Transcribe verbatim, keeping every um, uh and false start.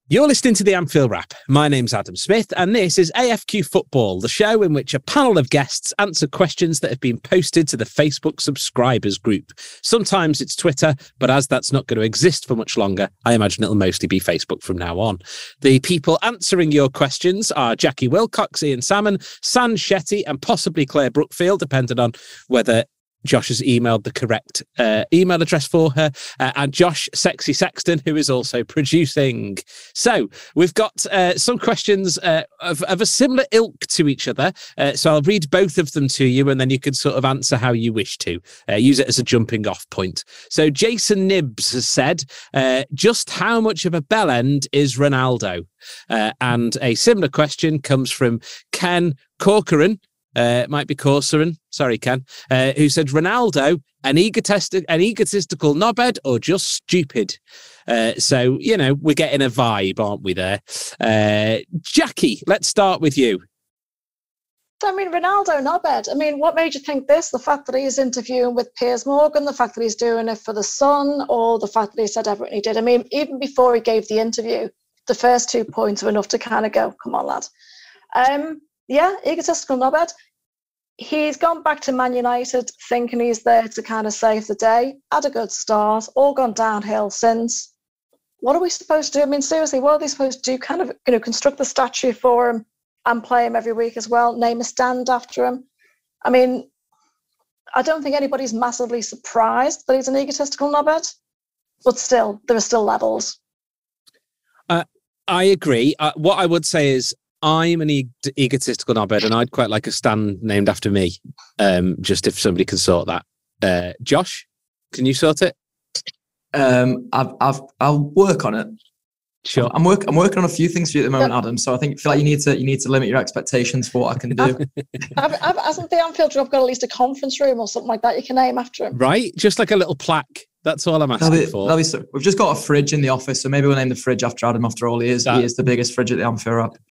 You're listening to the Anfield Wrap. My name's Adam Smith, and this is A F Q Football, the show in which a panel of guests answer questions that have been posted to the Facebook subscribers group. Sometimes it's Twitter, but as that's not going to exist for much longer, I imagine it'll mostly be Facebook from now on. The people answering your questions are Jackie Wilcox, Ian Salmon, San Shetty, and possibly Claire Brookfield, depending on whether Josh has emailed the correct uh, email address for her, uh, and Josh Sexy Sexton, who is also producing. So we've got uh, some questions uh, of, of a similar ilk to each other. Uh, so I'll read both of them to you, and then you can sort of answer how you wish to. Uh, use it as a jumping off point. So Jason Nibbs has said, uh, just how much of a bell end is Ronaldo? Uh, and a similar question comes from Ken Corcoran. Uh, it might be Corcoran, sorry, Ken, uh, who said, Ronaldo, an, egotist- an egotistical knobhead or just stupid? Uh, so, you know, we're getting a vibe, aren't we there? Uh, Jackie, let's start with you. I mean, Ronaldo, knobhead. I mean, what made you think this? The fact that he's interviewing with Piers Morgan, the fact that he's doing it for The Sun, or the fact that he said everything he did? I mean, even before he gave the interview, the first two points were enough to kind of go, come on, lad. Um, yeah, egotistical knobhead. He's gone back to Man United thinking he's there to kind of save the day. Had a good start, all gone downhill since. What are we supposed to do? I mean, seriously, what are they supposed to do? Kind of, you know, construct the statue for him and play him every week as well, name a stand after him. I mean, I don't think anybody's massively surprised that he's an egotistical knobhead, but still, there are still levels. Uh, I agree. Uh, what I would say is, I'm an e- egotistical knobhead, and I'd quite like a stand named after me. Um, just if somebody can sort that. Uh, Josh, can you sort it? Um, I've, I've, I'll work on it. Sure. I'm work, I'm working on a few things for you at the moment, Adam. So I think feel like you need to, you need to limit your expectations for what I can do. I've, I've, hasn't the Anfield Club got at least a conference room or something like that you can name after him? Right, just like a little plaque. That's all I'm asking that'll be, for. That'll be so. We've just got a fridge in the office, so maybe we'll name the fridge after Adam. After all, he is, that, he is the biggest fridge at the Anfield Wrap.